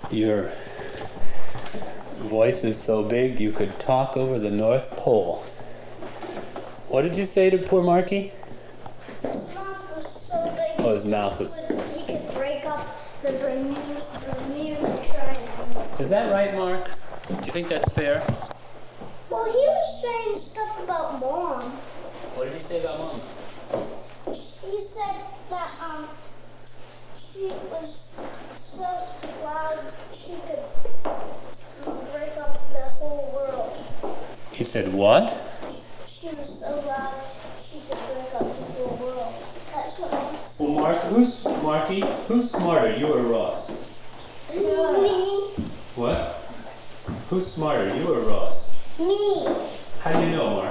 Your voice is so big you could talk over the North Pole. What did you say to poor Marky? His mouth was so big. Oh, his mouth is... He could break up the Bermuda Triangle. Is that right, Mark? Do you think that's fair? Well, he was saying stuff about Mom. What did he say about Mom? He said that she was so loud she could break up the whole world. He said what? She was so loud she could break up the whole world. That's what Mom said. Well, Marky, who's smarter, you or Ross? Me. What? Who's smarter, you or Ross? Me. How do you know, Mark?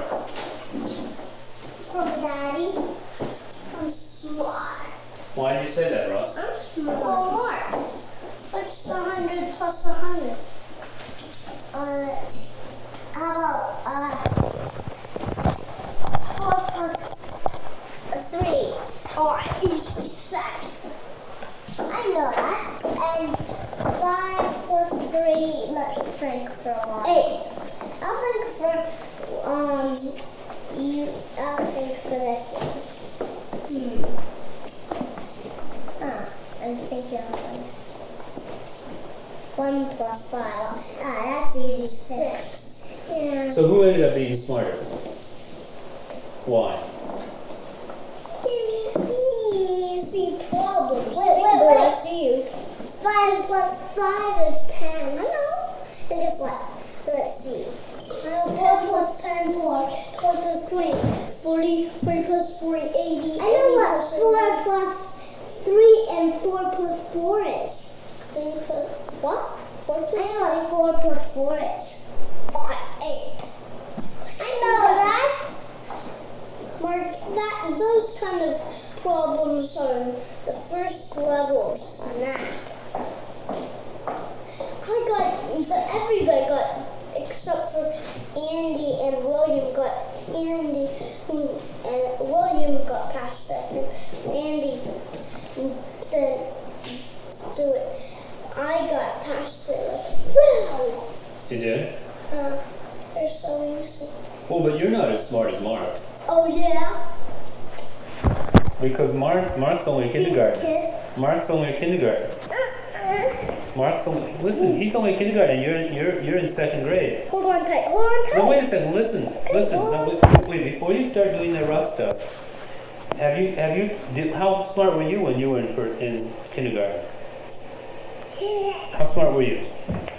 From Daddy. I'm smart. Why do you say that, Ross? I'm smart. Well, Mark, what's 100 plus 100? How about 4 plus 3? Oh, easy set. I know that. And 5 plus 3, let's think for a while. 8. I'll think for I'll think for this one. I'm thinking of 1 plus 5. That's easy. 6. Yeah. So who ended up being smarter? Why? Easy problems. Wait. I see you. 5 plus 5 is 10. I know. And guess what? Let's see. 4 plus 10, 4 plus 20, 40, 40 plus 40, 80. I know what 4 plus 3 and 4 plus 4 is. 3 plus, what? 4 plus 4? I know what 4 plus 4 is. 8. I know that. Mark, those kind of problems are the first level of Snap. Everybody got, except for Andy and William and William got past that. Andy didn't do it. I got past it. Wow! You did? They're so easy. Well, but you're not as smart as Mark. Oh, yeah? Because Mark's only a kindergarten. Mark's only a kindergarten. Listen, he's only in kindergarten, you're in 2nd grade. Hold on tight. No, wait a second, listen. No, wait, before you start doing the rough stuff, how smart were you when you were in kindergarten? How smart were you?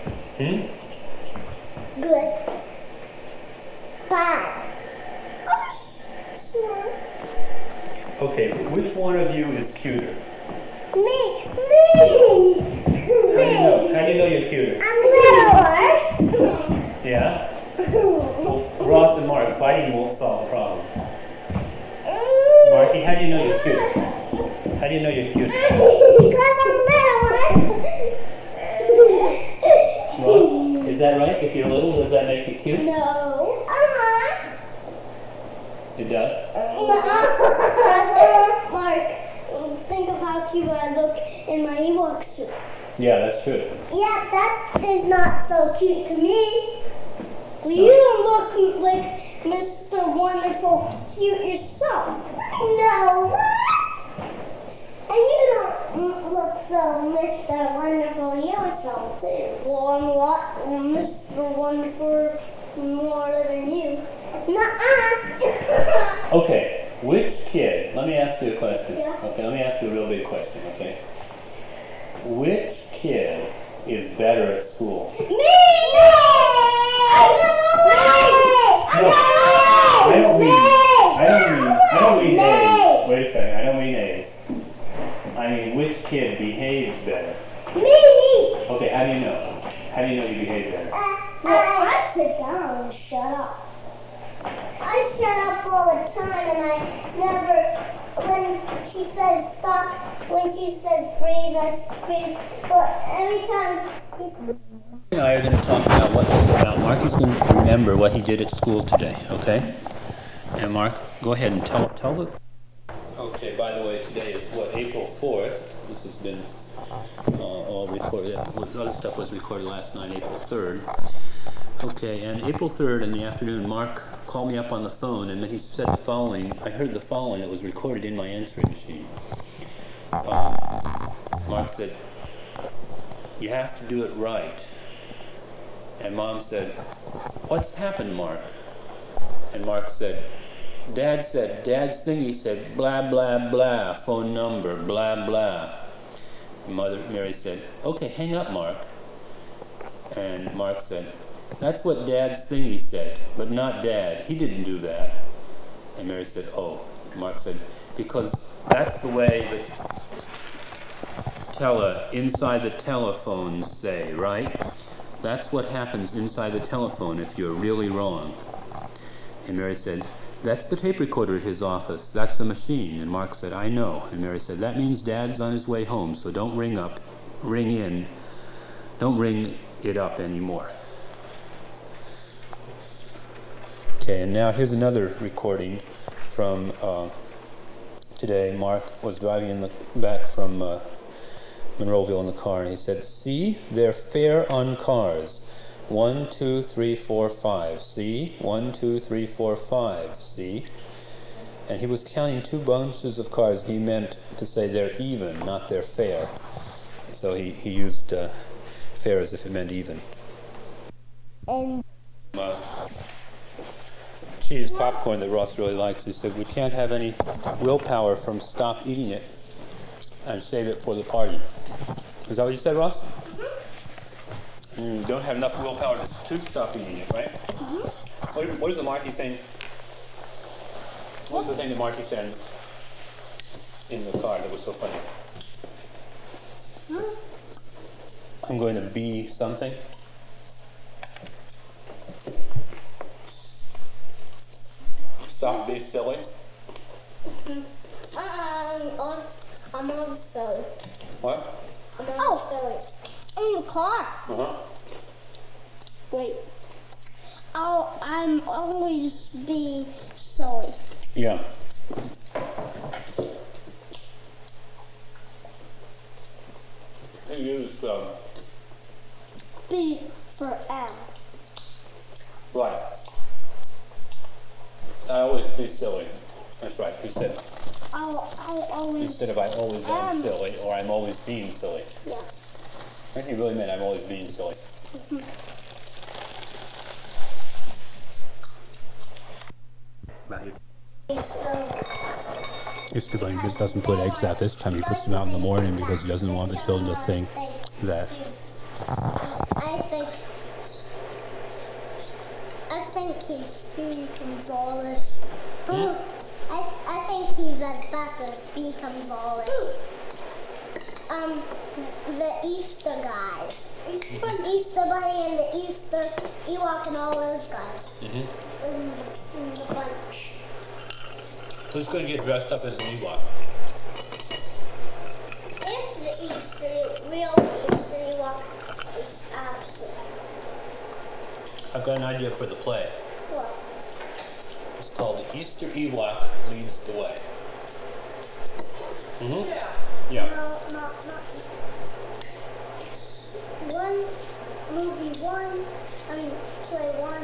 Good. Bad. I'm smart. Okay, which one of you is cuter? Me. How do you know you're cuter? I'm littler. Yeah? Well, Ross and Mark, fighting won't solve the problem. Marky, how do you know you're cuter? How do you know you're cuter? Because I'm littler. Ross, is that right? If you're little, does that make you cute? No. It does? Mark, think of how cute I look in my Ewok suit. Yeah, that's true. Yeah, that is not so cute to me. Well, you don't look like Mr. Wonderful cute yourself. No, what? And you don't look so Mr. Wonderful yourself too. Well, I'm a lot Mr. Wonderful more than you. Nuh-uh. Okay, which kid, let me ask you a question. Yeah. Okay, let me ask you a real big question, okay? Which kid is better at school? Me! I don't mean A's. Wait a second, I don't mean A's. I mean, which kid behaves better? Me! Okay, how do you know? How do you know you behave better? I sit down and shut up. I shut up all the time and I never, when she says stop, when she says freeze, I freeze. But every time people... You and I are going to talk about Marky's going to remember what he did at school today, okay? And Mark, go ahead and tell the... Okay, by the way, today is what, April 4th. This has been all week. recorded. The other stuff was recorded last night, April 3rd. Okay, and April 3rd in the afternoon, Mark called me up on the phone, and he said the following. I heard the following that was recorded in my answering machine. Mark said, "You have to do it right." And Mom said, "What's happened, Mark?" And Mark said, Dad's thingy said, blah, blah, blah, phone number, blah, blah. And Mary said, "Okay, hang up, Mark." And Mark said, "That's what Dad's thingy said, but not Dad. He didn't do that." And Mary said, "Oh." Mark said, "Because that's the way the inside the telephones say, right? That's what happens inside the telephone if you're really wrong." And Mary said, "That's the tape recorder at his office. That's a machine." And Mark said, "I know." And Mary said, "That means Dad's on his way home, so don't ring it up anymore." Okay, and now here's another recording from today. Mark was driving back from Monroeville in the car, and he said, "See, they're fair on cars. 1, 2, 3, 4, 5. See? 1, 2, 3, 4, 5. See?" And he was counting 2 bunches of cards, and he meant to say they're even, not they're fair. So he used fair as if it meant even. Cheese popcorn that Ross really likes. He said, "We can't have any willpower from stop eating it and save it for the party." Is that what you said, Ross? You don't have enough willpower to stop eating it, right? What is the Marty thing? What was the thing that Marty said in the car that was so funny? I'm going to be something. Stop being silly. I'm on silly. What? I'm on silly. In the car. Wait. I'm always be silly. Yeah. He used B for M. right. I always be silly. That's right. He said I'll always. instead of I always am silly or I'm always being silly. Yeah. I think he really meant I'm always being silly. It's too bad he just doesn't put eggs out this time. He puts them out in the morning because he doesn't want the children to think that. I think he's Speedy Gonzales. I think he's as best as Speedy Gonzales. The Easter guys. Easter Bunny and the Easter Ewok and all those guys. In the bunch. Who's going to get dressed up as an Ewok? If the real Easter Ewok is absent. I've got an idea for the play. What? It's called The Easter Ewok Leads the Way. Yeah. No, not play one.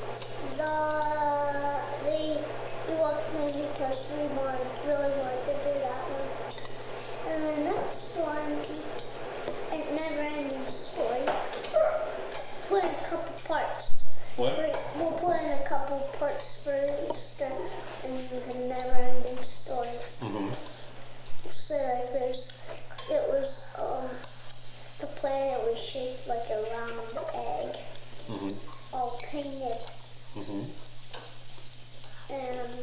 The Ewok movie because we really wanted to do that one. And the next one, it never ending story. Put in a couple parts. What? We'll put in a couple parts for Easter and the never ending story. So it was the planet was shaped like a round egg, all painted, and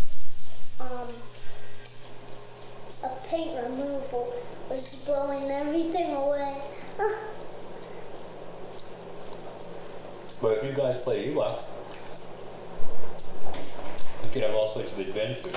a paint removal was blowing everything away. But if you guys play Ewoks, you could have all sorts of adventures.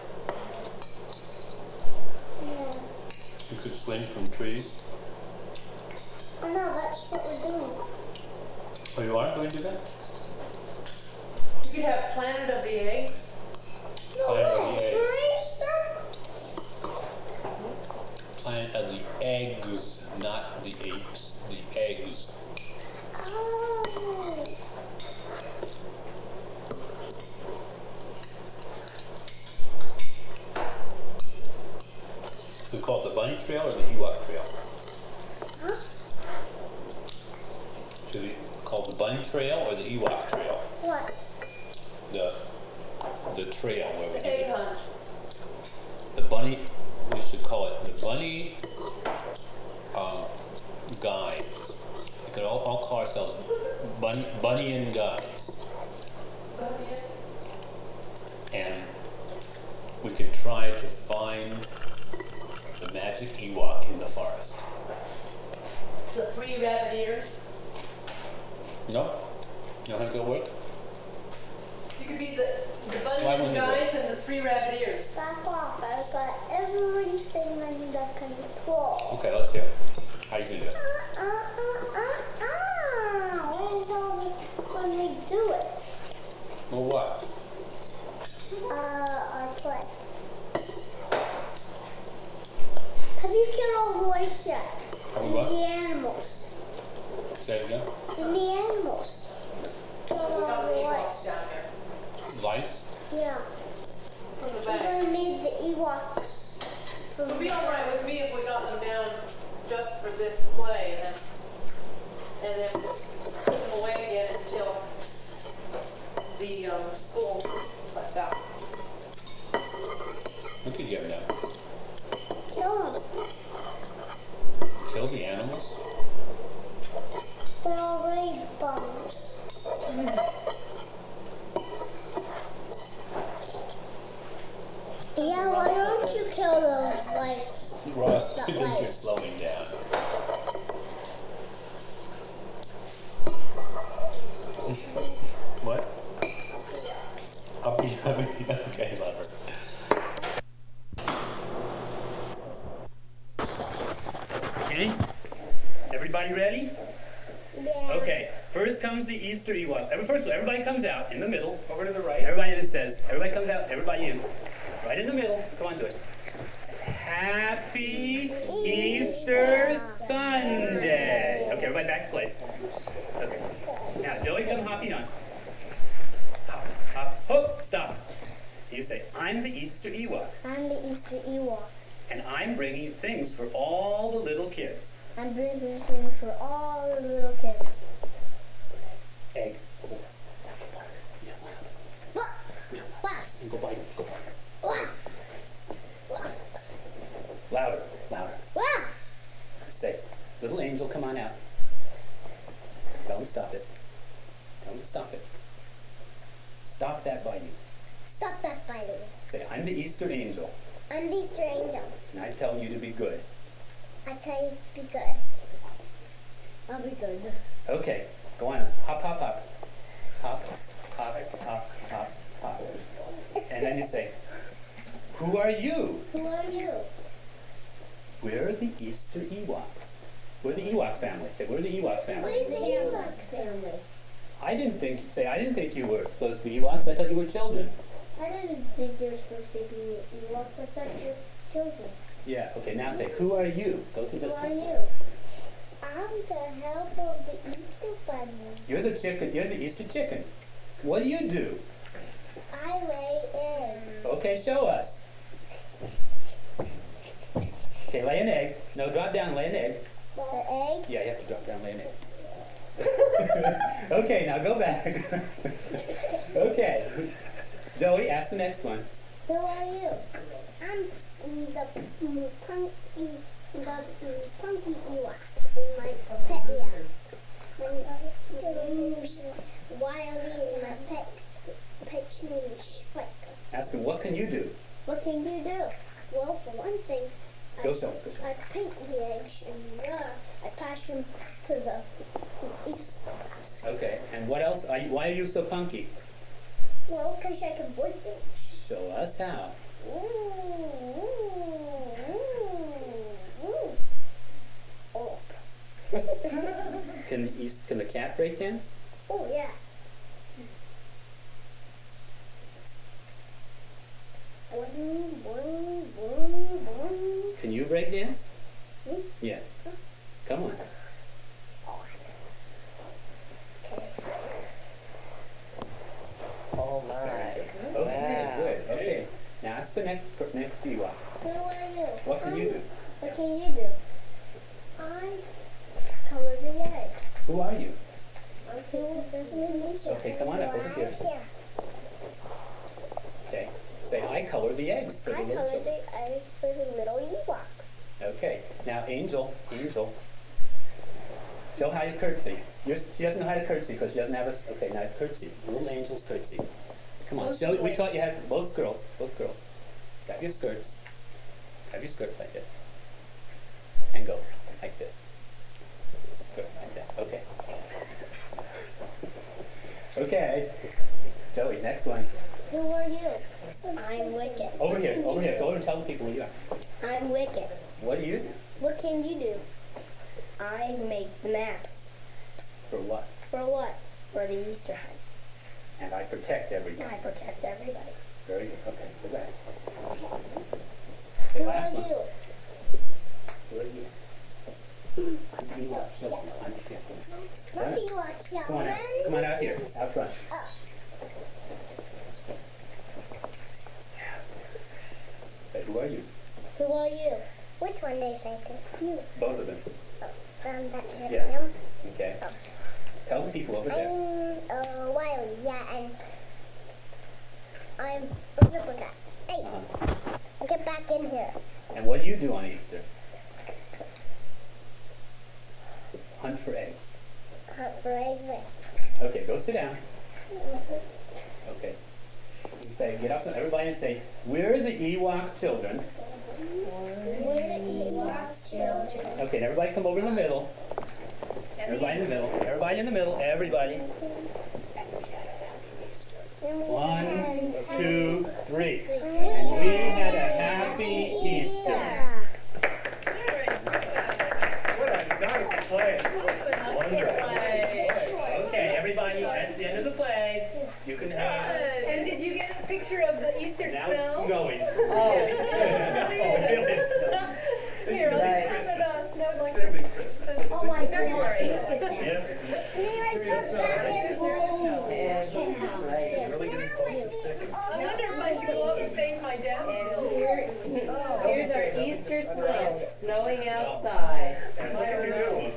Yeah. You could swing from trees. Oh no, that's what we're doing. Oh, you are going to do that? You could have Planet of the Eggs. No Planet of way. the Eggs. For Easter? Planet of the eggs, not the apes. The eggs. Oh. We call it the bunny trail or the Ewok trail? Huh? Should we call it the bunny trail or the Ewok trail? What? The trail where we The did egg it. hunt. The bunny, we should call it the bunny guides. We could all call ourselves bunny and guides. And we could try to find the magic Ewok in the forest. The 3 rabbit ears. No? You don't think it'll work? You could be the bunny Why and wouldn't it guides and the 3 rabbit ears. Back off. I've got everything under control. Okay, let's hear it. How you gonna do it? When we do it, Well, what? our play. Have you killed all the lice yet? Have we And what? the animals. Say it again? And the animals. Killed We all got the the Ewoks lice. down there. Lice? Yeah. From the We're back. gonna need the Ewoks. It would be alright with me if we got them down just for this play and then put them away again until the school lets out. We could get them. Kill them. Kill the animals? They're already bums. Yeah, why don't you kill those lice? Ross, That I think you're lice. slowing down. What? Uppy. Okay, lover. Okay, everybody ready? Yeah. Okay, first comes the Easter Ewok. First of all, everybody comes out in the middle, over to the right. Everybody that says, everybody comes out, everybody in. Right in the middle. Come on, do it. Happy Easter Sunday. Okay, everybody back to place. Okay. Now, Joey, come hopping on. Hop, hop, hop, stop. You say, I'm the Easter Ewok, I'm the Easter Ewok. and I'm bringing things for all the little kids. I'm bringing things for all the little kids. Egg. What? What? Go bite it. Go bite it. What? What? Louder, louder. What? Say, little angel, come on out. Tell him to stop it. Tell him to stop it. Stop that biting. Stop that biting. Say, I'm the Easter angel, I'm the Easter angel. and I tell you to be good. I tell you to be good. I'll be good. Okay, go on. Hop, hop, hop. Hop, hop, hop, hop, hop. And then you say, who are you? Who are you? We're the Easter Ewoks. We're the Ewok family. Say, we're the Ewok family. We're the Ewok family. I didn't think you were supposed to be Ewoks. I thought you were children. I didn't think you were supposed to be Ewok. I thought you were children. Yeah, okay, now say, who are you? Go to Who this are one. you? I'm the help of the Easter bunny. You're the chicken. You're the Easter chicken. What do? I lay eggs. Okay, show us. Okay, lay an egg. No, drop down, lay an egg. The egg. Yeah, you have to drop down, lay an egg. Okay, now go back. Okay. Zoe, ask the next one. Who are you? I'm the punky Ewok in my pet yard. Wiley and my pet's name is Spike. Ask him, what can you do? What can you do? Well, for one thing, Go show him. Go show him. I paint the eggs and I pass them to the Easter basket. Okay, and what else? Why are you so punky? Well, because I can break things. Show us how. Oh. Can the cat break dance? Oh, yeah. Boing, boing, boing, boing. Can you break dance? Hmm? Yeah. Come on. Oh my. Okay, Wow. good. Okay. Now ask the next Ewok. Who are you? What can you do? What can you do? I color the eggs. Who are you? Okay, Okay, come on up over here. Okay. Say, I color the eggs for the I little color children. the eggs for the little Ewoks. Okay. Now, Angel. Show how you curtsy. She doesn't know how to curtsy because she doesn't have a... Okay, now curtsy. Little Angel's curtsy. Come on. Show, we taught you how to... Both girls. Grab your skirts. Grab your skirts like this. And go. Like this. Good. Like that. Okay. Okay. Joey, next one. Who are you? I'm Wicked. Over here. Go over and tell the people who you are. I'm Wicked. What do you do? What can you do? I make the maps. For what? For what? For the Easter hunt. And I protect everybody. I protect everybody. Very good. Okay, go back. Who last are one. you? Who are you? I'm the Ewok children. I'm the children. Not the Ewok Come on out. children. Come on out here. Out front. Oh. Say, who are you? Who are you? Which one do you think is you? Both of them. That's Yeah. him. Okay. Tell the people over there. I'm Wiley, yeah, and I'm a super cat. Hey, get back in here. And what do you do on Easter? Hunt for eggs. Hunt for eggs. Okay, go sit down. Okay. You say, get up to everybody and say, we're the Ewok children. We're the Ewok children. Okay, and everybody come over in the middle. Everybody in the middle. Everybody in the middle. Everybody. 1, 2, 3. And we had a happy Easter. What a nice play. Wonderful. Okay, everybody, that's the end of the play. You can have... And did you get a picture of the Easter Now it's snow? snowing. Oh. Really? Here, Right. let's have it snow like this. Oh my gosh, February. look at that. Yeah. Anyways, go back in home. And, right. Really good focus. I wonder if I should go up and save my dad. Here's our Easter snow, snowing outside. And what did you do?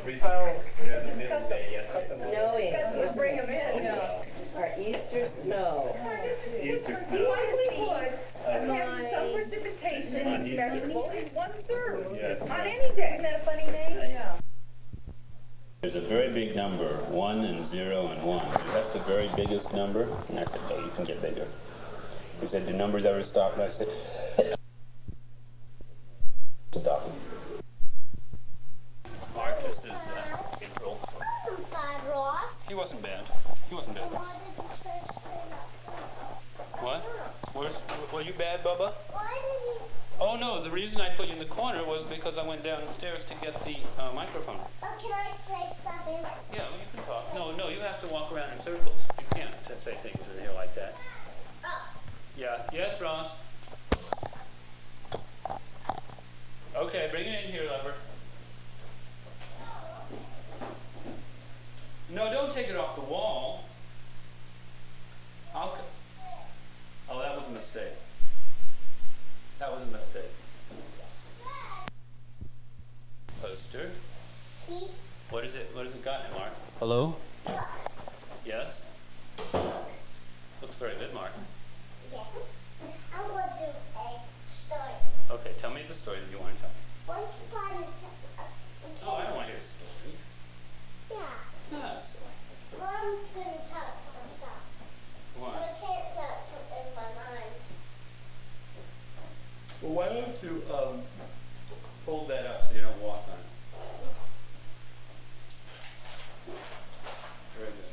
Snowing. Let's bring him in. Our Easter snow. Easter You snow. likely would. Having some precipitation On is Easter. vegetable is 1/3. Yes. On any day. Isn't that a funny name? Yeah. There's a very big number, 1 and 0 and 1. Is that the very biggest number? And I said, no, you can get bigger. He said, do numbers ever stop? And I said, stop. Mark, this is April. Wasn't bad, Ross. He wasn't bad. He wasn't bad. Why did you say straight up? What? Were you bad, Bubba? Why did he? Oh, no, the reason I put you in the corner was because I went downstairs to get the microphone. Oh, can I say something? Yeah, well, you can talk. No, you have to walk around in circles. You can't say things in here like that. Oh. Yeah. Yes, Ross? Okay, bring it in here, lover. No, don't take it off the wall. Oh, that was a mistake. That was a mistake. Poster. See? What is it? What has it got in it, Mark? Hello? Yes? Looks very good, Mark. Yeah. I'm going to do a story. Okay, tell me the story that you want to tell me. Once upon a time. Oh, I don't want to hear a story. Yeah. Yes. Mom couldn't tell some stuff. But Why? I can't tell something in my mind. Well, why don't you fold that up so you don't walk on it? Very good.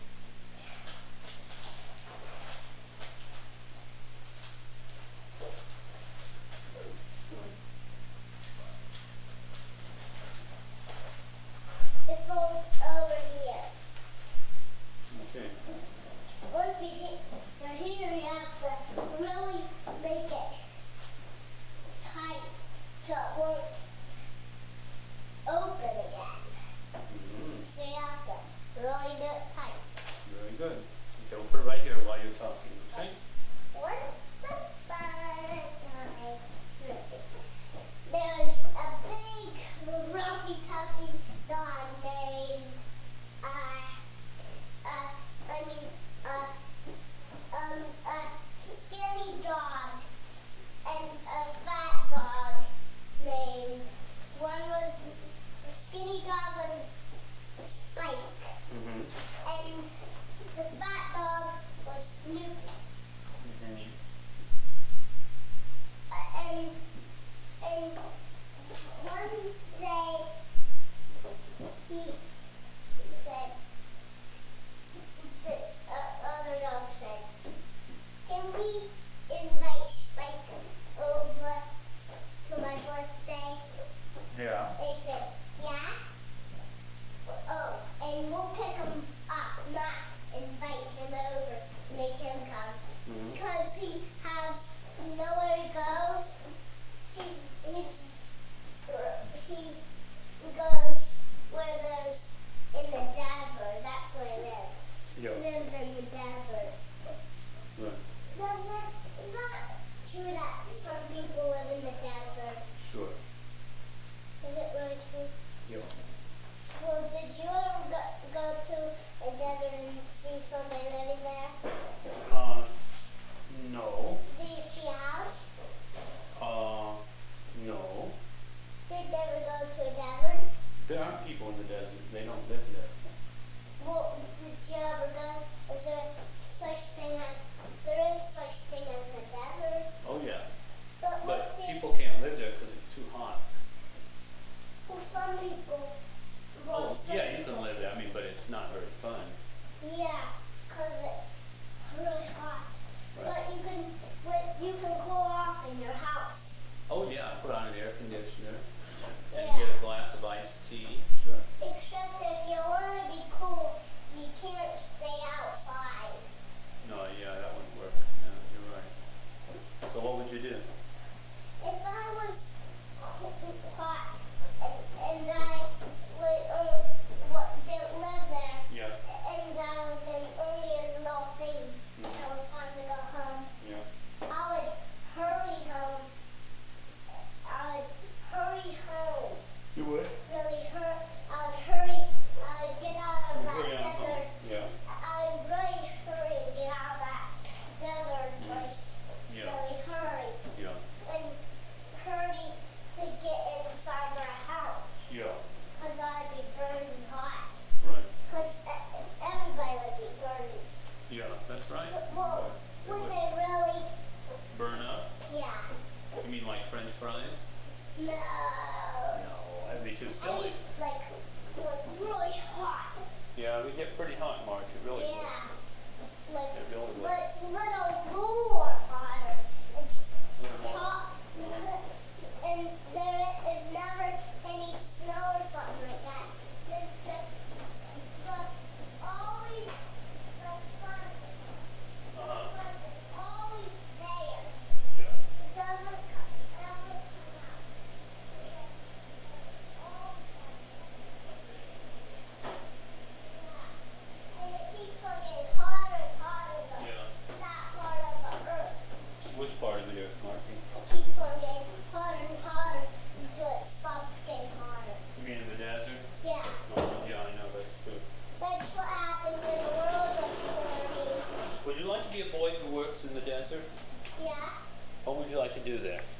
It folds over here. Okay. Once you hit here, you have to really make it tight so it won't There aren't people in the desert. They don't live there. Well, did you ever go? Is there such thing as a desert? Oh yeah. But But what people can't live there because it's too hot. well, some people. Oh, some yeah, you people- can live there. I mean, but it's not very fun. Yeah, 'cause it's really hot. Right. But you can cool off in your house. Oh yeah, put on an air conditioner and Yeah. get a glass of iced tea. Sure. Except if you want to be cool, you can't stay outside. No, yeah, that wouldn't work. Yeah, you're right. So what would you do? If I was hot and I didn't live there, Yeah. and I was in only a little thing, I was time to go home, Yeah. I would hurry home. I would hurry home. You would? Really I would hurry. I would get out of that Hurry on home. desert. Yeah. I would really hurry and get out of that desert place. Yeah. Really hurry. Yeah. And hurry to get inside our house. Yeah. Because I'd be burning hot. Right. Because everybody would be burning. Yeah, that's right. Well, It would would they really? burn up. Yeah. You mean like French fries? No. No, that'd be too I silly. mean, like really hot. Yeah, we get pretty hot, Mark. It really would. Yeah. Like, It really would. but it's little more hotter. It's Little more. hot. And there is never any snow or something like that. There's just always the sun. Uh-huh. The sun is always there. Yeah. It doesn't ever come out. And it keeps on getting hotter and hotter. Yeah. That part of the earth Which part of it is, Marky? keeps on getting hotter and hotter until it stops getting hotter. You mean in the desert? Yeah, Oh, yeah, I know that's true. that's what happens in the world that's warming. Would you like to be a boy who works in the desert? Yeah, What would you like to do there?